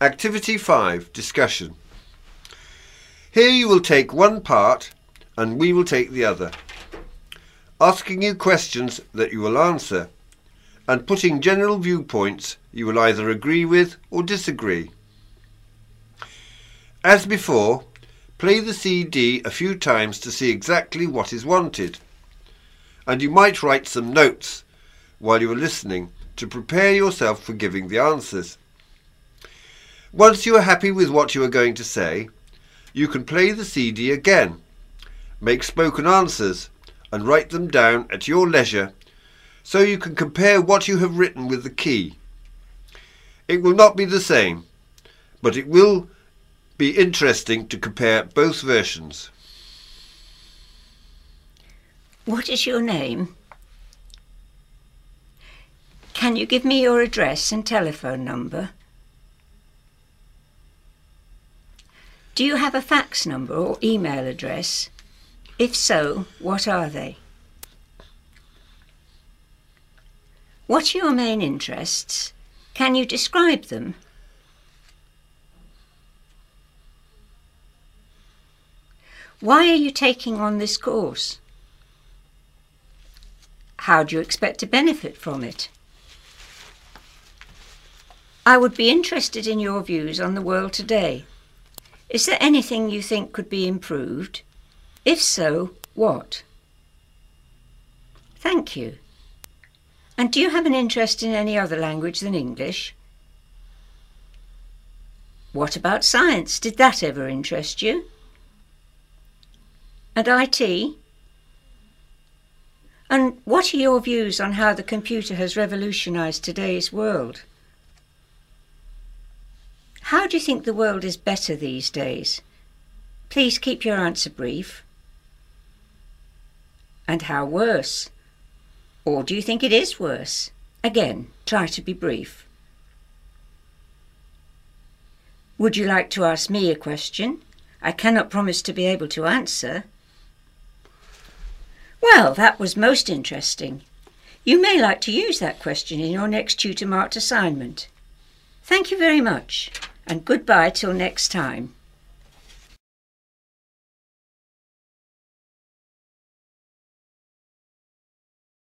Activity 5, Discussion. Here you will take one part and we will take the other, asking you questions that you will answer and putting general viewpoints you will either agree with or disagree. As before, play the CD a few times to see exactly what is wanted, and you might write some notes while you are listening to prepare yourself for giving the answers. Once you are happy with what you are going to say, you can play the CD again, make spoken answers and write them down at your leisure so you can compare what you have written with the key. It will not be the same, but it will be interesting to compare both versions. What is your name? Can you give me your address and telephone number? Do you have a fax number or email address? If so, what are they? What are your main interests? Can you describe them? Why are you taking on this course? How do you expect to benefit from it? I would be interested in your views on the world today. Is there anything you think could be improved? If so, what? Thank you. And do you have an interest in any other language than English? What about science? Did that ever interest you? And IT? And what are your views on how the computer has revolutionised today's world? How do you think the world is better these days? Please keep your answer brief. And how worse? Or do you think it is worse? Again, try to be brief. Would you like to ask me a question? I cannot promise to be able to answer. Well, that was most interesting. You may like to use that question in your next tutor marked assignment. Thank you very much, and goodbye till next time.